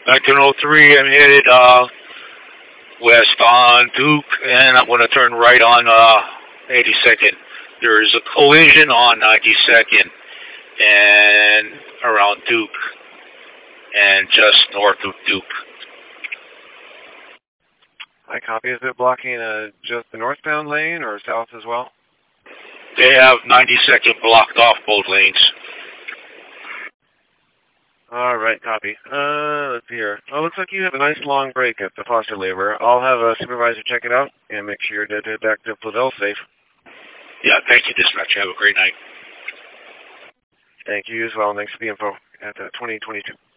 1903, I'm headed west on Duke, and I'm going to turn right on 82nd. There is a collision on 92nd and around Duke and just north of Duke. I copy. Is it blocking just the northbound lane or south as well? They have 92nd blocked off both lanes. All right, copy. Let's see here. Oh, looks like you have a nice long break at the Foster labor. I'll have a supervisor check it out and make sure you're headed back to Flavelle safe. Yeah, thank you, dispatch. Have a great night. Thank you as well. Thanks for the info at 2022.